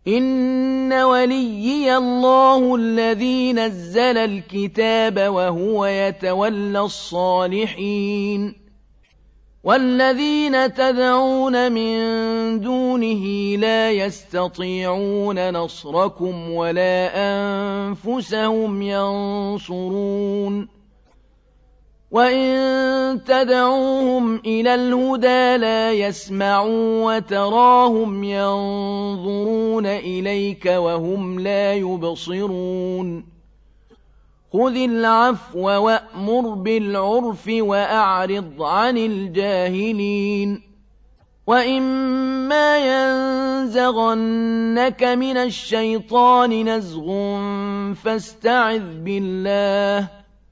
إن وليي الله الذي نزل الكتاب وهو يتولى الصالحين والذين تدعون من دونه لا يستطيعون نصركم ولا أنفسهم ينصرون وإن تدعوهم إلى الهدى لا يسمعوا وتراهم ينظرون إليك وهم لا يبصرون خذ العفو وأمر بالعرف وأعرض عن الجاهلين وإما ينزغنك من الشيطان نزغ فاستعذ بالله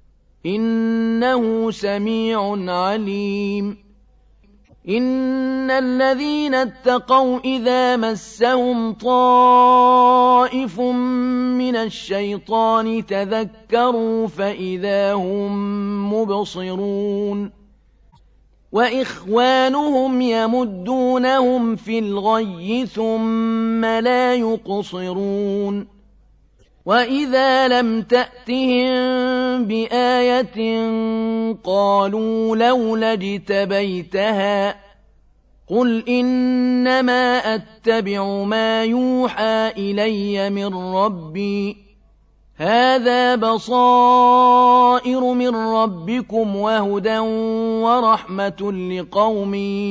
إنه سميع عليم إن الذين اتقوا إذا مسهم طائف من الشيطان تذكروا فإذا هم مبصرون وإخوانهم يمدونهم في الغي ثم لا يقصرون وإذا لم تأتهم بآية قالوا لولا اجتبيتها قل إنما أتبع ما يوحى إلي من ربي هذا بصائر من ربكم وهدى ورحمة لقوم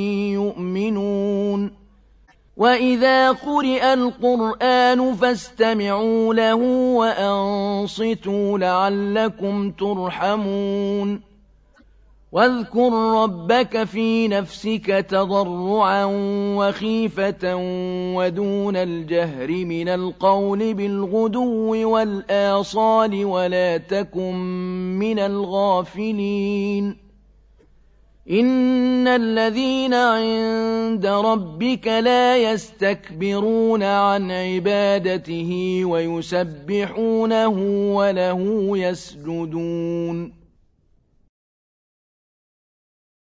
يؤمنون وإذا قرئ القرآن فاستمعوا له وأنصتوا لعلكم ترحمون واذكر ربك في نفسك تضرعا وخيفة ودون الجهر من القول بالغدو والآصال ولا تكن من الغافلين إن الذين عند ربك لا يستكبرون عن عبادته ويسبحونه وله يسجدون